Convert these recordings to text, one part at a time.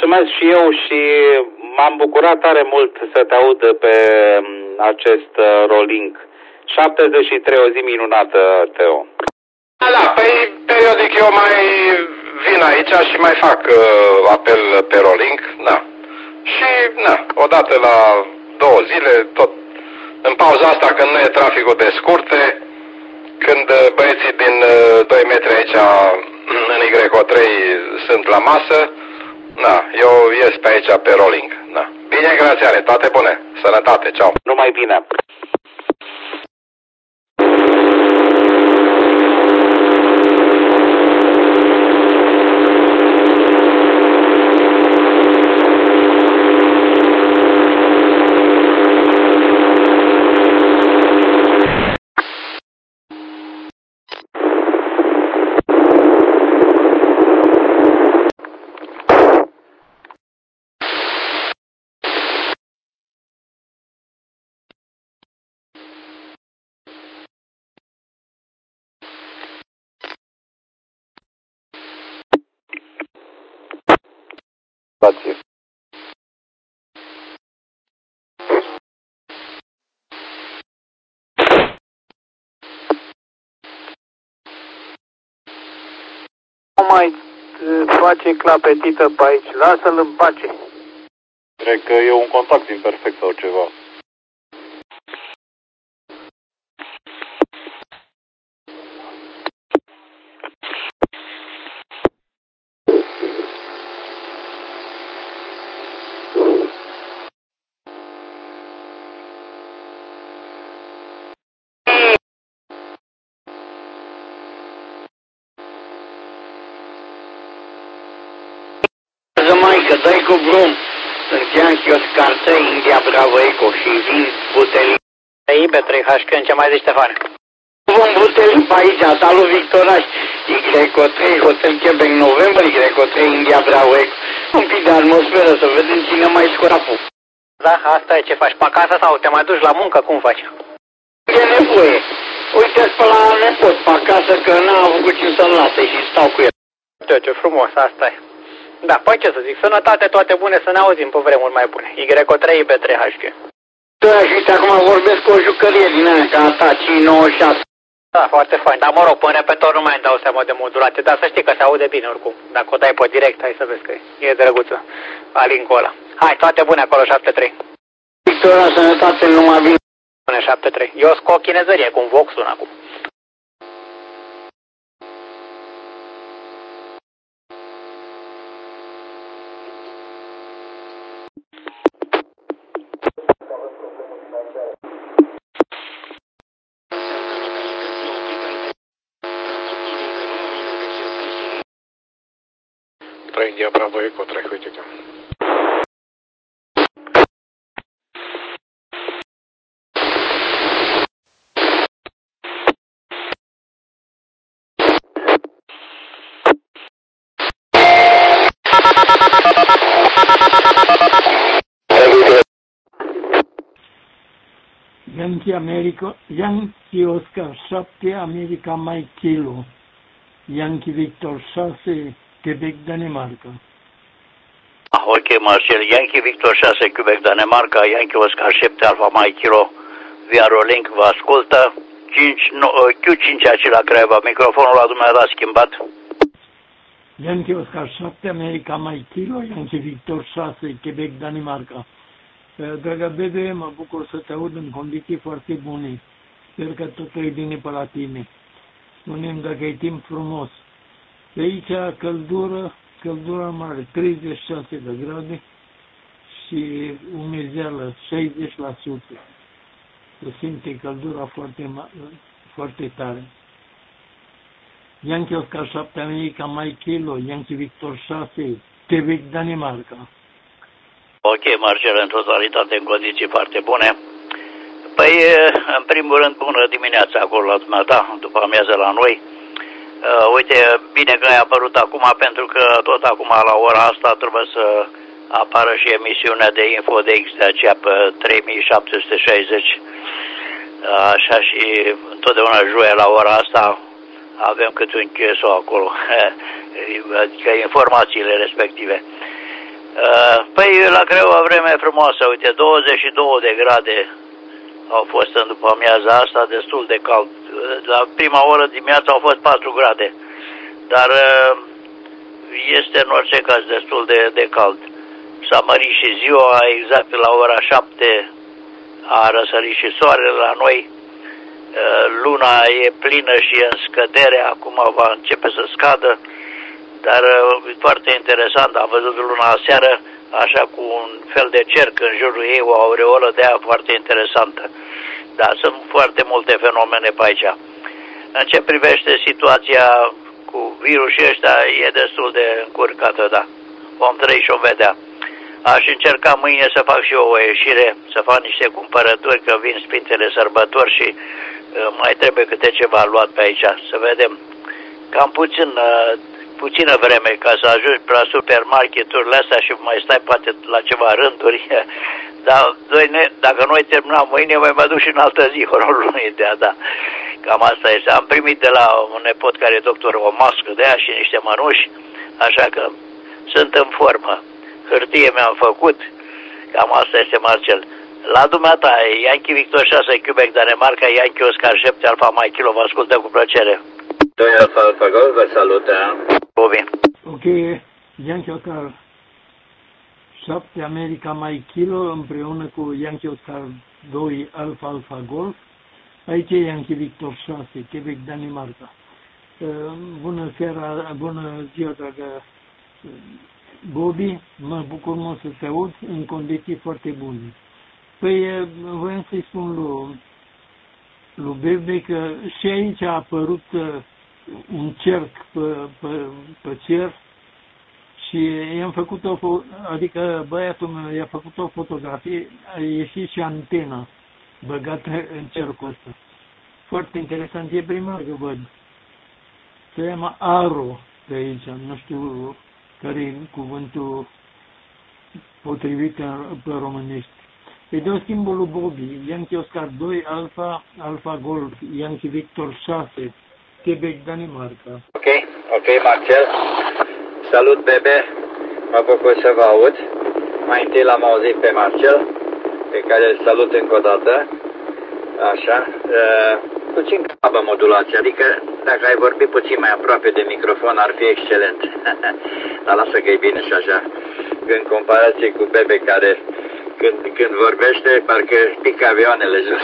mulțumesc și eu și m-am bucurat tare mult să te aud pe acest rolling. 73, o zi minunată, Teo. Da, păi periodic eu mai vin aici și mai fac apel pe rolling, da. Și, odată la 2 zile, tot în pauza asta când nu e traficul de scurte, când băieții din 2 metri aici în Y3 sunt la masă, eu ies pe aici pe rolling, Bine, grațiane, toate bune, sănătate, ceau. Numai bine. Nu mai face clapetită pe aici, lasă-l în pace. Cred că e un contact imperfect sau ceva. Că dai cu brum. Sunt Yankee Oscar 3, India Bravo Eco și vin butelii. IB3HK, ce mai zici, Ștefan? Vom butelii pe aici, salut Victoraș. Y3, Hotel Quebec November, Y3, India Bravo Eco. Un pic de atmosferă, să vedem cine mai scurapul. Da, asta e ce faci, pe acasă sau te mai duci la muncă, cum faci? E nevoie. Uite-ți pe la nepot pe acasă că n-a avut ce să-l lase și stau cu el. Ce frumos, asta e. Da, păi ce să zic, sănătate, toate bune, să ne auzim pe vremuri mai bune. Y3, IB3HK. Da, și uite, acum vorbesc cu o jucărie din aia, ca ta, 596. Da, foarte fain, dar mă rog, pe repetitor nu mai îmi dau seama de modulate, dar să știi că se aude bine oricum. Dacă o dai pe direct, hai să vezi că e drăguță. Alincul ăla. Hai, toate bune acolo, 73. Victoria, sănătate, numai bine. Bune, 73. Eu scot chinezărie, cu un Vox-un acum. India Bravo Eco 3, uite-te. Yankee Oscar 7, America Mike Kilo, Yankee Victor 6, Quebec, Danemarca. Ok, Marcel, Yankee Victor 6, Quebec, Danemarca, Yankee Oscar 7, Alfa Mike Kilo, via Rolink, vă ascultă. Q5 acela Craiova, microfonul la dumneavoastră a schimbat. Yankee Oscar 7, America Mike Kilo, Yankee Victor 6, Quebec, Danemarca. Dragă Bebe, mă bucur să te aud în condiții foarte bune. Sper că totul e bine pe la tine. Spune-mi dacă e timp frumos. De aici căldură mare, 36 de grade și umezeală 60%. Se simte căldura foarte tare. Yankee Oscar 7, America Mike Kilo, Yankee Victor 6, Quebec, Danemarca. Ok, Marcel, în totalitate, în condiții foarte bune. Păi, în primul rând, bună dimineața acolo la dumneata, după amiază la noi. Uite, bine că ai apărut acum, pentru că tot acum, la ora asta, trebuie să apară și emisiunea de InfoDX de aceea pe 3760. Așa și întotdeauna joia la ora asta avem câte un cheso acolo, adică informațiile respective. Păi la Craiova vreme frumoasă, uite, 22 de grade au fost în după amiaza asta, destul de cald. La prima oră dimineața au fost 4 grade, dar este în orice caz destul de cald. S-a mărit și ziua, exact la ora 7 a răsărit și soarele la noi. Luna e plină și e în scădere, acum va începe să scadă, dar foarte interesant, am văzut luna aseară, așa cu un fel de cerc în jurul ei, o aureolă de aia foarte interesantă. Da, sunt foarte multe fenomene pe aici. În ce privește situația cu virusii ăștia, e destul de încurcată, da. Vom trăi și o vedea. Aș încerca mâine să fac și eu o ieșire, să fac niște cumpărături, că vin Sfintele Sărbători și mai trebuie câte ceva luat pe aici. Să vedem. Cam puțină vreme ca să ajungi la supermarketurile astea și mai stai poate la ceva rânduri. Dar dacă noi terminăm mâine, mai mă duc și în altă zi, o lună de a da. Cam asta este. Am primit de la un nepot care e doctor o mască de aia și niște mănuși, așa că sunt în formă. Hârtie mi-am făcut, cam asta este, Marcel. La dumneata, Yankee Victor 6, Quebec, Danemarca, Yankee Oscar 7, Alfa Mike Kilo, vă ascultă cu plăcere. 2 Alfa Alfa Golf, vă salută. Bobby. Ok, Yankee Oscar 7, America Mike Kilo, împreună cu Yankee Oscar 2, Alfa Alfa Golf. Aici e Yankee Victor 6, Quebec, Danemarca. Bună seara, bună ziua, dragă Bobby, mă bucur mult să te aud în condiții foarte bune. Păi, voiam să-i spun lui Bebe că și aici a apărut un cerc pe cer și i-am făcut adică băiatul meu i-a făcut o fotografie, a ieșit și antena băgată în cercul ăsta. Foarte interesant, e prima oară că văd. Se cheamă Aro de aici, nu știu care e cuvântul potrivit pe românești. Îi dau schimbul lui Bobby, Yankee Oscar 2, Alfa, Alfa Golf, Yankee Victor 6, Quebec, Danemarca. Ok, Marcel. Salut, Bebe. Mă bucur să vă aud. Mai întâi l-am auzit pe Marcel, pe care îl salut încă o dată. Așa. Puțin slabă modulație, adică dacă ai vorbit puțin mai aproape de microfon ar fi excelent. Dar lasă că e bine și așa. În comparație cu Bebe care când vorbește parcă pică avioanele jos.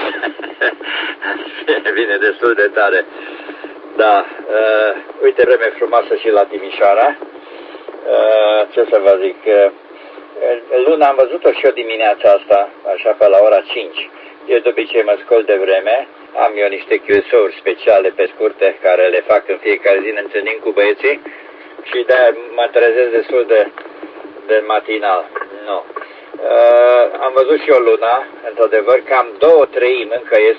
Vine destul de tare. Da, uite vreme frumoasă și la Timișoara. Ce să vă zic, luna am văzut-o și eu dimineața asta, așa pe la ora 5. Eu de obicei mă scol de vreme, am eu niște QSO-uri speciale pe scurte care le fac în fiecare zi, ne întâlnim cu băieții și de-aia mă trezesc destul de matinal. Nu. Am văzut și eu luna, într-adevăr, cam 2/3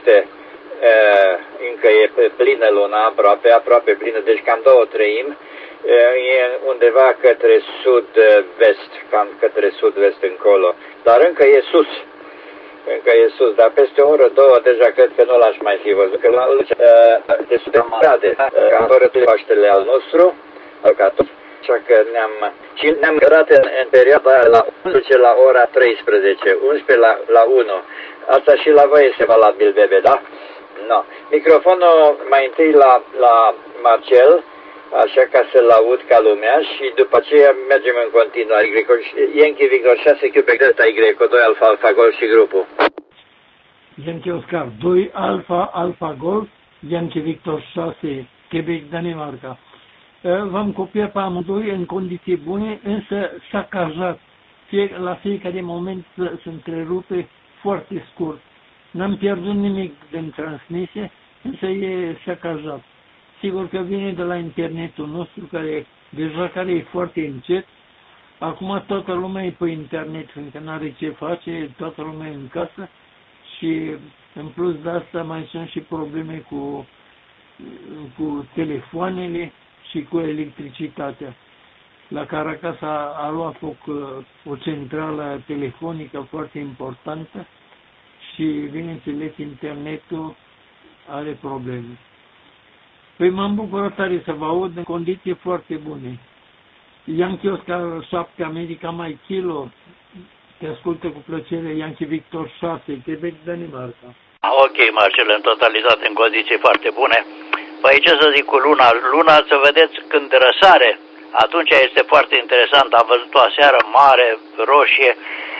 încă e plină luna, aproape plină, deci cam 2/3 e undeva către sud-vest, cam către sud-vest încolo, dar încă e sus, dar peste o oră, două, deja cred că nu l-aș mai fi văzut, că la destul de grade, cam fără Paștele al nostru, al catolic, așa că ne-am gărat în perioada aia la 11 la ora 13, 11 la 1, asta și la voi este valabil, Bebe, da? No. Microfonul mai întâi la Marcel, așa ca să-l aud ca lumea și după aceea mergem în continuare. Yankee Victor 6, Quebec Delta Y, 2 Alfa Alfa Golf și grupul. Yankee Oscar 2, Alfa Alfa Golf, Yankee Victor 6, Quebec, Danemarca. V-am copiat pe amândoi în condiții bune, însă s-a cazat. La fiecare moment se întrerupe foarte scurt. N-am pierdut nimic din transmisie, însă s-a cazat. Sigur că vine de la internetul nostru, care e foarte încet. Acum toată lumea e pe internet, fiindcă n-are ce face, toată lumea e în casă și în plus de asta mai sunt și probleme cu telefoanele și cu electricitatea. La Caracas a luat foc o centrală telefonică foarte importantă și, bineînțeles, internetul are probleme. Păi m-am bucurat tare să vă aud în condiții foarte bune. Yankee Oscar 7, America Mike Kilo, Te ascultă cu plăcere Yankee Victor 6, Quebec, Danemarca. Ok, Marcel, în totalitate, în condiții foarte bune. Păi ce să zic cu luna? Luna, să vedeți, când răsare, atunci este foarte interesant. Am văzut-o aseară mare, roșie,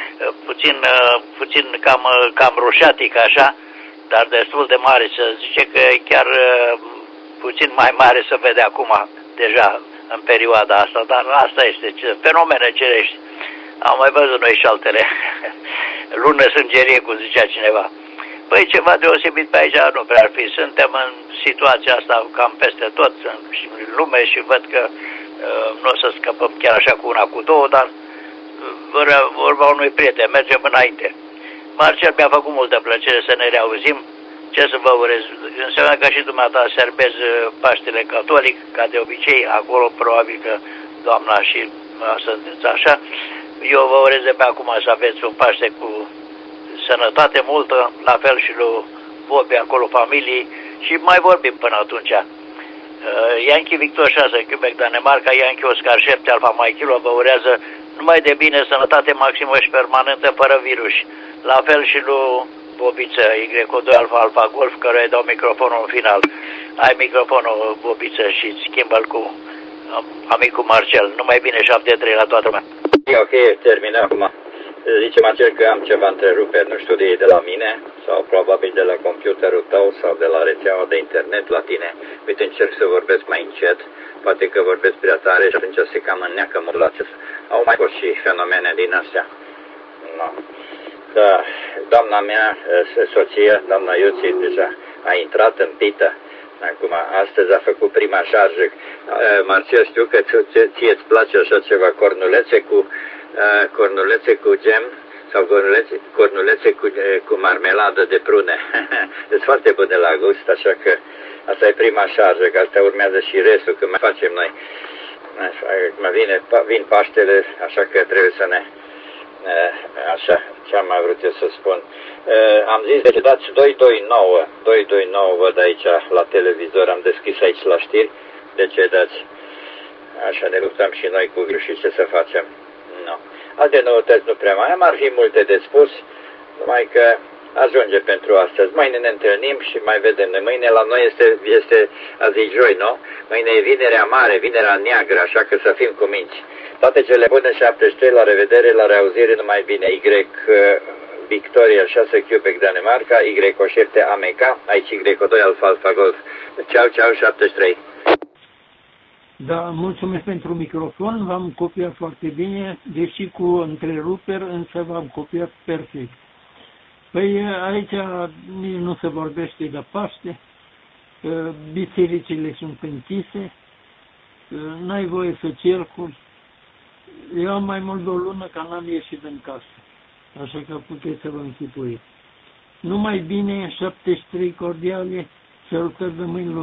puțin cam roșatic așa, dar destul de mare. Se zice că chiar puțin mai mare se vede acum, deja în perioada asta, dar asta este fenomene cerești. Am mai văzut noi și altele. Lună sângerie, cum zicea cineva. Păi ceva deosebit pe aici nu prea ar fi. Suntem în situația asta cam peste tot în lume și văd că nu o să scăpăm chiar așa cu una, cu două, dar vorba unui prieten, mergem înainte. Marcel, mi-a făcut multă plăcere să ne reauzim. Ce să vă urez? Înseamnă că și dumneata serbez Paștele Catolic, ca de obicei, acolo probabil că doamna și sunteți așa. Eu vă urez de pe acum să aveți un Paște cu sănătate multă, la fel și lui Bobi acolo, familiei, și mai vorbim până atunci. Yankee Victor 6, Quebec, Danemarca, Yankee Oscar 7, Alfa Mike Kilo, vă urează numai de bine, sănătate maximă și permanentă, fără virus. La fel și lui Bobiță, Y2 Alfa Alfa Golf, căruia îi dau microfonul în final. Ai microfonul, Bobiță, și schimbă-l cu amicul Marcel. Numai bine, 7-3 la toată lumea. Ok, terminăm acum. Zice Marcel că am ceva întreruperi, nu știu de la mine sau probabil de la computerul tău sau de la rețeaua de internet la tine. Uite, încerc să vorbesc mai încet, poate că vorbesc prea tare și atunci se cam înneacă modulația. Au mai fost și fenomene din astea. No. Da, doamna mea, soție, doamna Iuții, deja a intrat în pită. Acum, astăzi a făcut prima șarjă. Marcel, știu că ție-ți place așa ceva, cornulețe cu gem sau cornulețe cu marmeladă de prune. Sunt foarte bune la gust, așa că asta e prima șarjă, că asta urmează și restul, că mai facem noi. Vin Paștele, așa că trebuie să ne... Așa, ce am mai vrut eu să spun. Am zis de dați 229 văd aici la televizor, am deschis aici la știri, de ce dați? Așa ne luptăm și noi cu și ce să facem. No. Alte noutăți nu prea mai am, ar fi multe de spus, numai că ajunge pentru astăzi. Mâine ne întâlnim și mai vedem. Mâine la noi este azi joi, nu? Mâine e vinerea mare, vinerea neagră, așa că să fim cu minți. Toate cele bune, 73, la revedere, la reauzire, numai bine. Y Victoria 6 Quebec, Danemarca, Y7 AMK, aici Y2 Alfa Alfa Golf. Ceau, ceau, 73. Da, mulțumesc pentru microfon, v-am copiat foarte bine, deși cu întreruperi, însă v-am copiat perfect. Păi aici nici nu se vorbește de Paște, bisericile sunt închise, n-ai voie să circuli. Eu am mai mult de o lună că n-am ieșit în casă, așa că puteți să vă închipuiți. Numai bine, 73 cordiale, salutări de mâini.